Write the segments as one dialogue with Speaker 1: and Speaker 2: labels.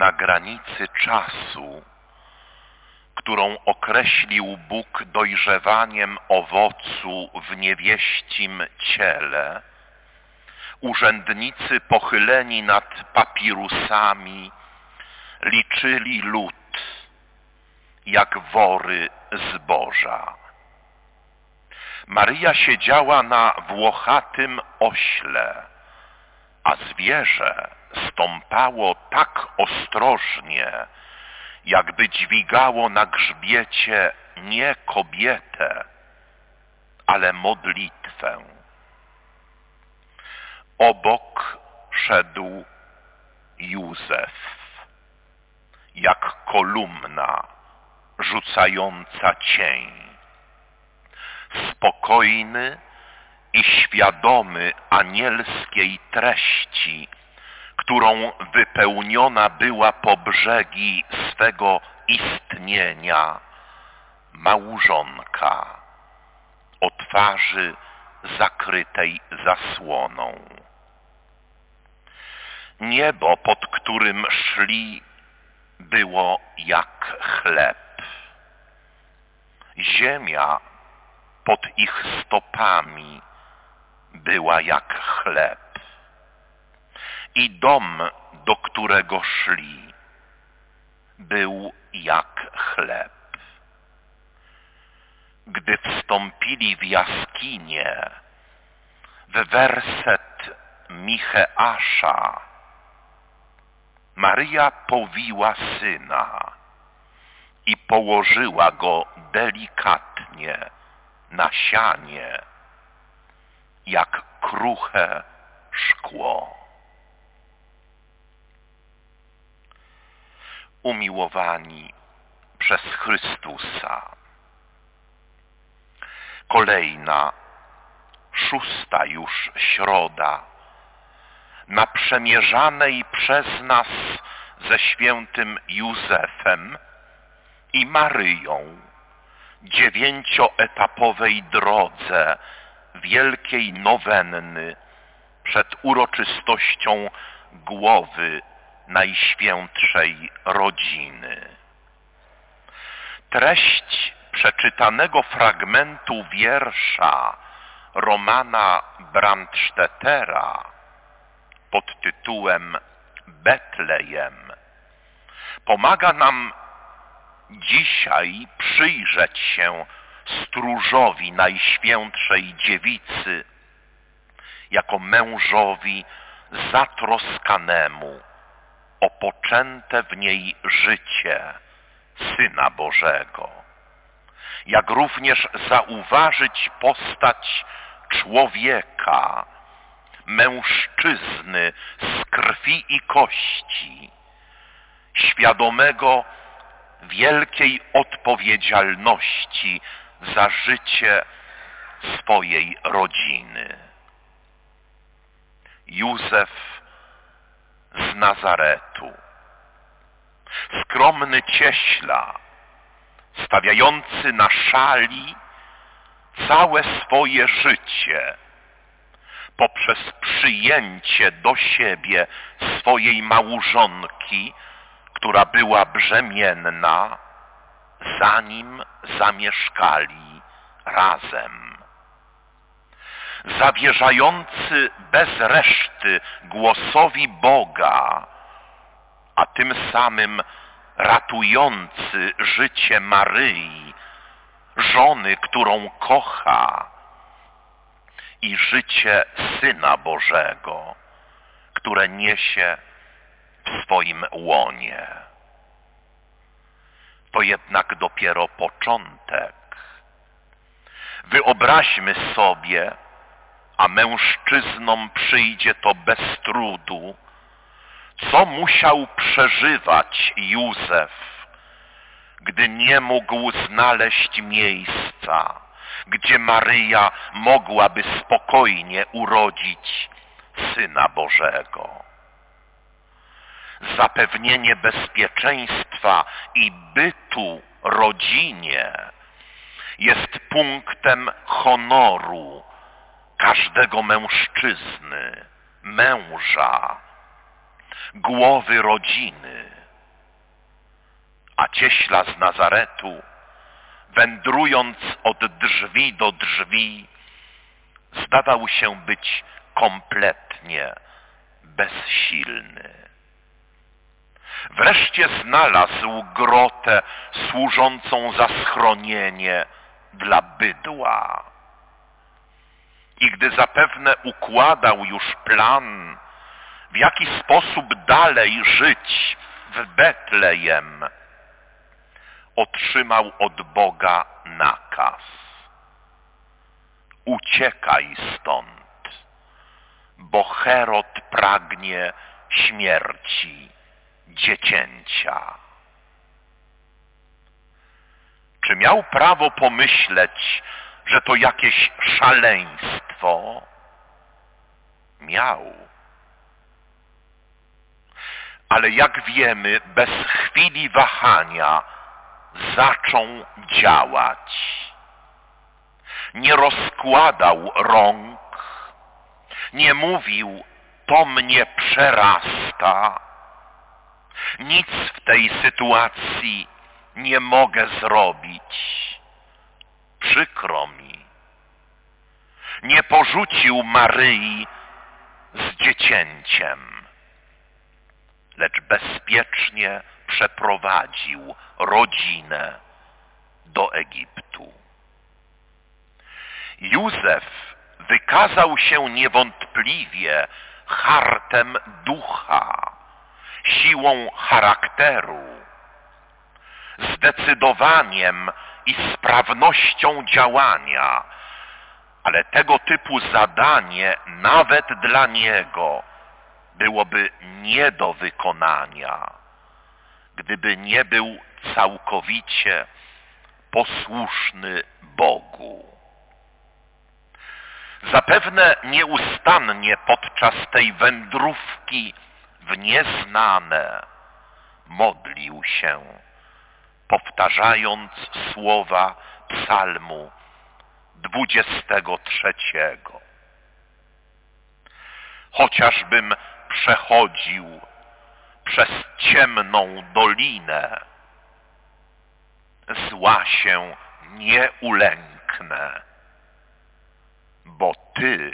Speaker 1: na granicy czasu, którą określił Bóg dojrzewaniem owocu w niewieścim ciele, urzędnicy pochyleni nad papirusami liczyli lud jak wory zboża. Maryja siedziała na włochatym ośle, a zwierzę stąpało tak ostrożnie, jakby dźwigało na grzbiecie nie kobietę, ale modlitwę. Obok szedł Józef, jak kolumna rzucająca cień, spokojny i świadomy anielskiej treści, którą wypełniona była po brzegi swego istnienia małżonka o twarzy zakrytej zasłoną. Niebo, pod którym szli, było jak chleb. Ziemia pod ich stopami była jak chleb. I dom, do którego szli, był jak chleb. Gdy wstąpili w jaskinię, w werset Micheasza, Maryja powiła syna i położyła go delikatnie na sianie, jak kruche szkło. Umiłowani przez Chrystusa. Kolejna, 6. już środa, naprzemierzanej przez nas ze świętym Józefem i Maryją 9-etapowej drodze wielkiej nowenny przed uroczystością głowy Najświętszej Rodziny. Treść przeczytanego fragmentu wiersza Romana Brandstättera pod tytułem Betlejem pomaga nam dzisiaj przyjrzeć się stróżowi Najświętszej Dziewicy jako mężowi zatroskanemu o poczęte w niej życie Syna Bożego, jak również zauważyć postać człowieka, mężczyzny z krwi i kości, świadomego wielkiej odpowiedzialności za życie swojej rodziny. Józef z Nazaretu, skromny cieśla, stawiający na szali całe swoje życie poprzez przyjęcie do siebie swojej małżonki, która była brzemienna, zanim zamieszkali razem. Zawierzający bez reszty głosowi Boga, a tym samym ratujący życie Maryi, żony, którą kocha, i życie Syna Bożego, które niesie w swoim łonie. To jednak dopiero początek. Wyobraźmy sobie, a mężczyznom przyjdzie to bez trudu, co musiał przeżywać Józef, gdy nie mógł znaleźć miejsca, gdzie Maryja mogłaby spokojnie urodzić Syna Bożego. Zapewnienie bezpieczeństwa i bytu rodzinie jest punktem honoru każdego mężczyzny, męża, głowy rodziny. A cieśla z Nazaretu, wędrując od drzwi do drzwi, zdawał się być kompletnie bezsilny. Wreszcie znalazł grotę służącą za schronienie dla bydła. I gdy zapewne układał już plan, w jaki sposób dalej żyć w Betlejem, otrzymał od Boga nakaz: uciekaj stąd, bo Herod pragnie śmierci dziecięcia. Czy miał prawo pomyśleć, że to jakieś szaleństwo? Miał. Ale jak wiemy, bez chwili wahania zaczął działać. Nie rozkładał rąk, nie mówił: to mnie przerasta. Nic w tej sytuacji nie mogę zrobić. Przykro mi. Nie porzucił Maryi z dziecięciem, lecz bezpiecznie przeprowadził rodzinę do Egiptu. Józef wykazał się niewątpliwie hartem ducha, siłą charakteru, zdecydowaniem i sprawnością działania, ale tego typu zadanie nawet dla niego byłoby nie do wykonania, gdyby nie był całkowicie posłuszny Bogu. Zapewne nieustannie podczas tej wędrówki w nieznane modlił się, powtarzając słowa psalmu 23. Chociażbym przechodził przez ciemną dolinę, zła się nie ulęknę, bo Ty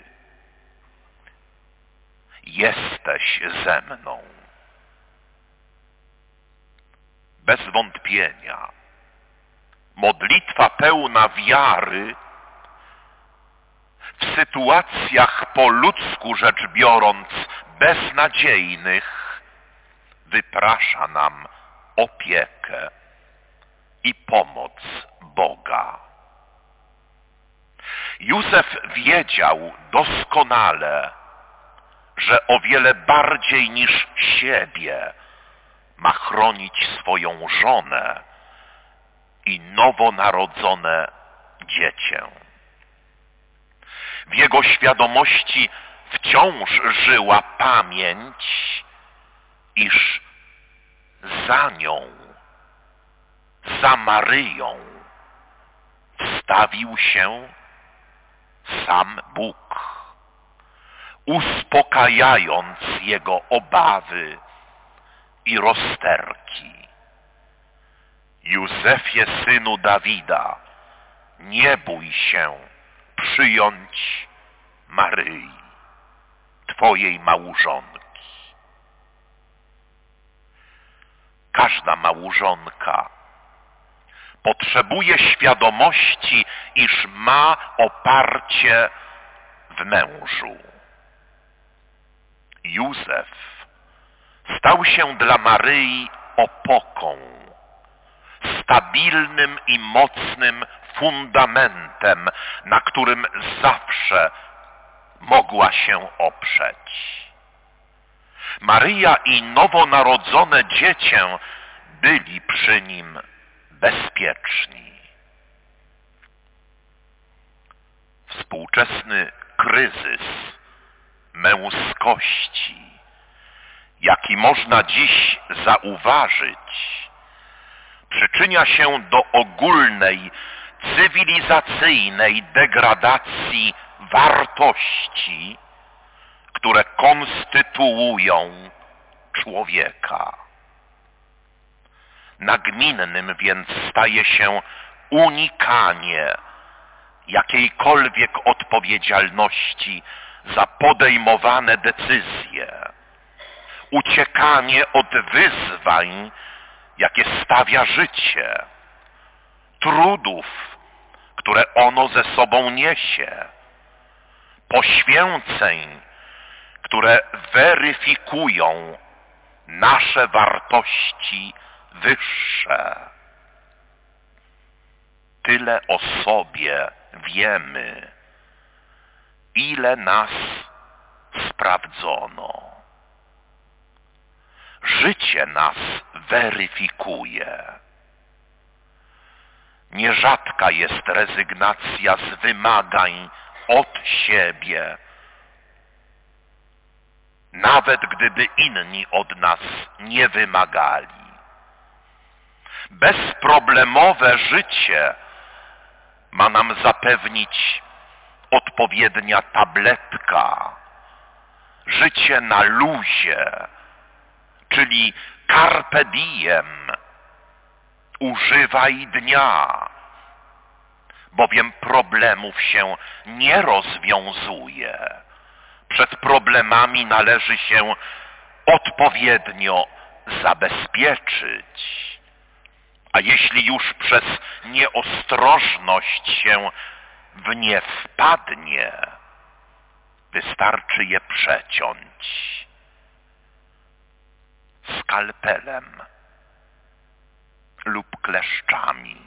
Speaker 1: jesteś ze mną. Bez wątpienia modlitwa pełna wiary w sytuacjach po ludzku rzecz biorąc beznadziejnych wyprasza nam opiekę i pomoc Boga. Józef wiedział doskonale, że o wiele bardziej niż siebie ma chronić swoją żonę i nowonarodzone dziecię. W jego świadomości wciąż żyła pamięć, iż za nią, za Maryją wstawił się sam Bóg, uspokajając jego obawy i rozterki. Józefie, synu Dawida, nie bój się przyjąć Maryi, twojej małżonki. Każda małżonka potrzebuje świadomości, iż ma oparcie w mężu. Józef stał się dla Maryi opoką, stabilnym i mocnym fundamentem, na którym zawsze mogła się oprzeć. Maryja i nowonarodzone dziecię byli przy nim bezpieczni. Współczesny kryzys męskości, jaki można dziś zauważyć, przyczynia się do ogólnej, cywilizacyjnej degradacji wartości, które konstytuują człowieka. Nagminnym więc staje się unikanie jakiejkolwiek odpowiedzialności za podejmowane decyzje, uciekanie od wyzwań, jakie stawia życie, trudów, które ono ze sobą niesie, poświęceń, które weryfikują nasze wartości wyższe. Tyle o sobie wiemy, ile nas sprawdzono. Życie nas weryfikuje. Nierzadka jest rezygnacja z wymagań od siebie, nawet gdyby inni od nas nie wymagali. Bezproblemowe życie ma nam zapewnić odpowiednia tabletka. Życie na luzie, czyli carpe diem. Używaj dnia, bowiem problemów się nie rozwiązuje. Przed problemami należy się odpowiednio zabezpieczyć. A jeśli już przez nieostrożność się w nie wpadnie, wystarczy je przeciąć skalpelem lub kleszczami.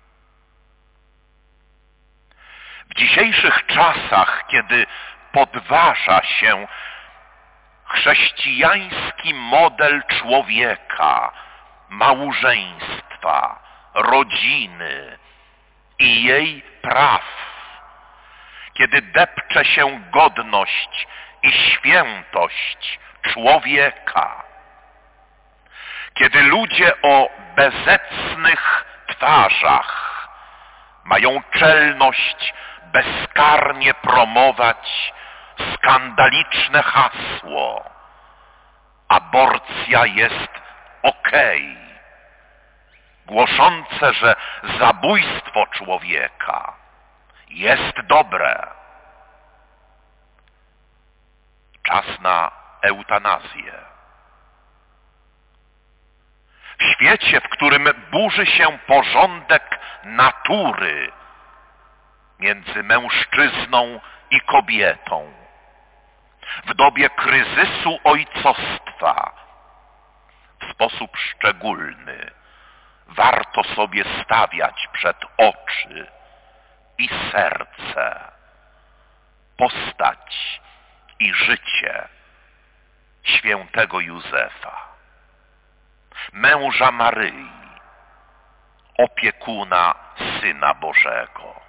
Speaker 1: W dzisiejszych czasach, kiedy podważa się chrześcijański model człowieka, małżeństwa, rodziny i jej praw, kiedy depcze się godność i świętość człowieka, kiedy ludzie o bezecnych twarzach mają czelność bezkarnie promować skandaliczne hasło: aborcja jest okej, głoszące, że zabójstwo człowieka jest dobre. Czas na eutanazję. W świecie, w którym burzy się porządek natury między mężczyzną i kobietą, w dobie kryzysu ojcostwa, w sposób szczególny warto sobie stawiać przed oczy i serce postać i życie świętego Józefa, męża Maryi, opiekuna Syna Bożego.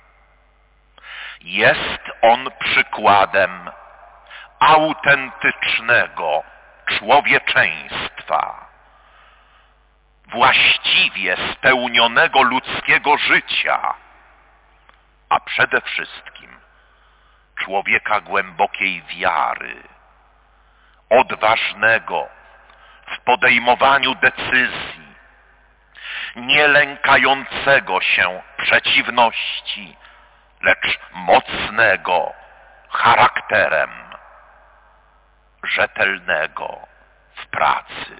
Speaker 1: Jest on przykładem autentycznego człowieczeństwa, właściwie spełnionego ludzkiego życia, a przede wszystkim człowieka głębokiej wiary, odważnego w podejmowaniu decyzji, nie lękającego się przeciwności, lecz mocnego charakterem, rzetelnego w pracy.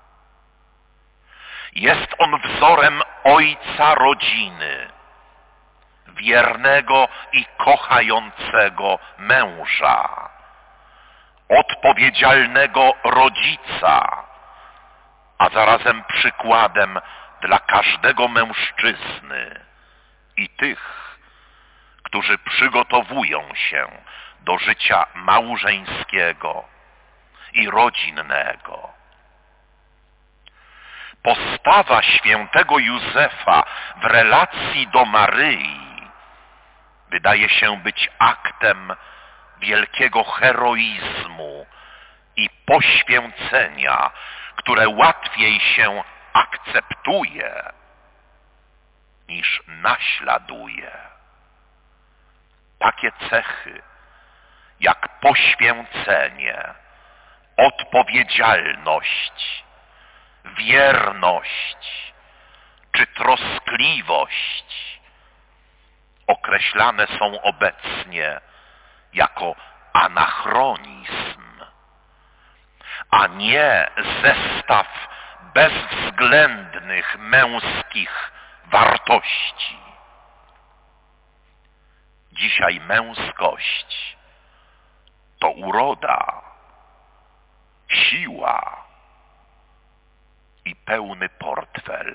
Speaker 1: Jest on wzorem ojca rodziny, wiernego i kochającego męża, odpowiedzialnego rodzica, a zarazem przykładem dla każdego mężczyzny i tych, którzy przygotowują się do życia małżeńskiego i rodzinnego. Postawa świętego Józefa w relacji do Maryi wydaje się być aktem wielkiego heroizmu i poświęcenia, które łatwiej się akceptuje niż naśladuje. Takie cechy jak poświęcenie, odpowiedzialność, wierność czy troskliwość określane są obecnie jako anachronizm, a nie zestaw bezwzględnych męskich wartości. Dzisiaj męskość to uroda, siła i pełny portfel.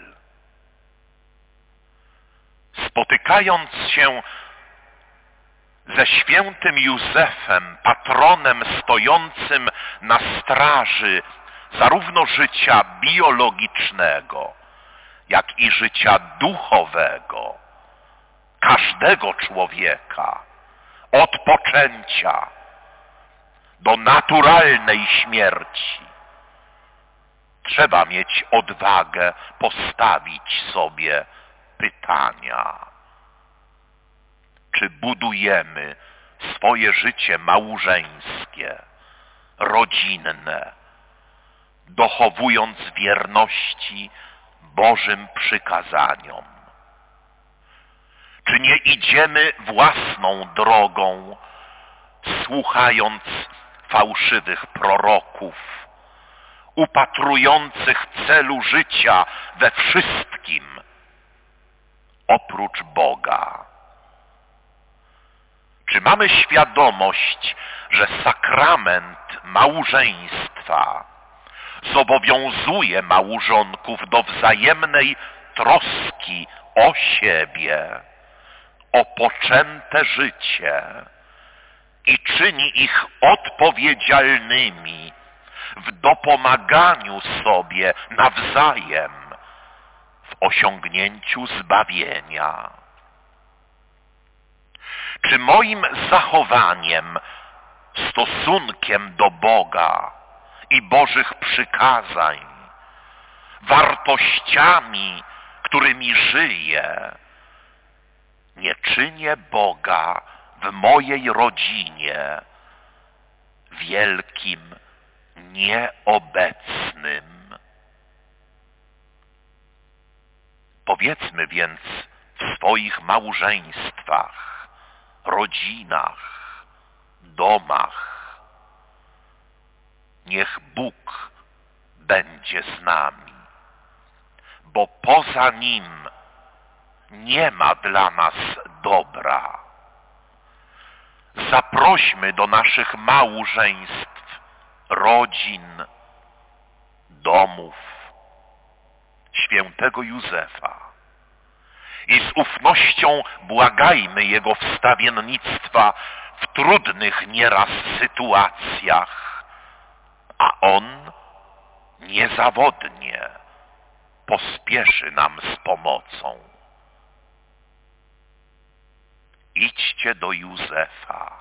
Speaker 1: Spotykając się ze świętym Józefem, patronem stojącym na straży zarówno życia biologicznego, jak i życia duchowego każdego człowieka, od poczęcia do naturalnej śmierci, trzeba mieć odwagę postawić sobie pytania. Czy budujemy swoje życie małżeńskie, rodzinne, dochowując wierności Bożym przykazaniom? Czy nie idziemy własną drogą, słuchając fałszywych proroków, upatrujących celu życia we wszystkim oprócz Boga? Czy mamy świadomość, że sakrament małżeństwa zobowiązuje małżonków do wzajemnej troski o siebie, o poczęte życie i czyni ich odpowiedzialnymi w dopomaganiu sobie nawzajem w osiągnięciu zbawienia? Czy moim zachowaniem, stosunkiem do Boga i Bożych przykazań, wartościami, którymi żyję, nie czynię Boga w mojej rodzinie wielkim nieobecnym? Powiedzmy więc w swoich małżeństwach, rodzinach, domach: niech Bóg będzie z nami, bo poza Nim nie ma dla nas dobra. Zaprośmy do naszych małżeństw, rodzin, domów świętego Józefa i z ufnością błagajmy Jego wstawiennictwa w trudnych nieraz sytuacjach, a On niezawodnie pospieszy nam z pomocą. Idźcie do Józefa,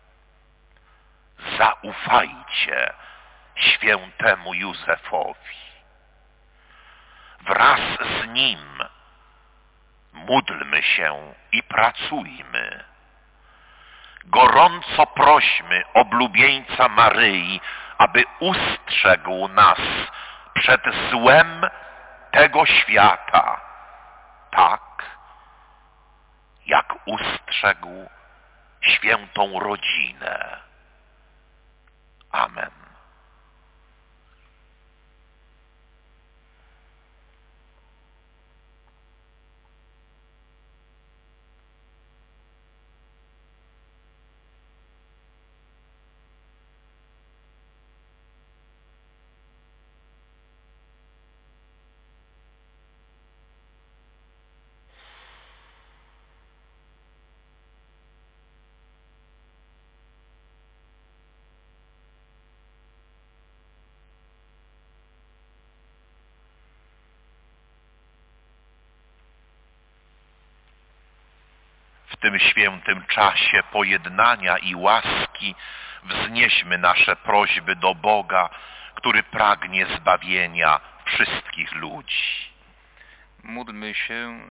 Speaker 1: zaufajcie świętemu Józefowi. Wraz z Nim módlmy się i pracujmy. Gorąco prośmy oblubieńca Maryi, aby ustrzegł nas przed złem tego świata, tak jak ustrzegł świętą rodzinę. Amen. W tym świętym czasie pojednania i łaski wznieśmy nasze prośby do Boga, który pragnie zbawienia wszystkich ludzi.
Speaker 2: Módlmy się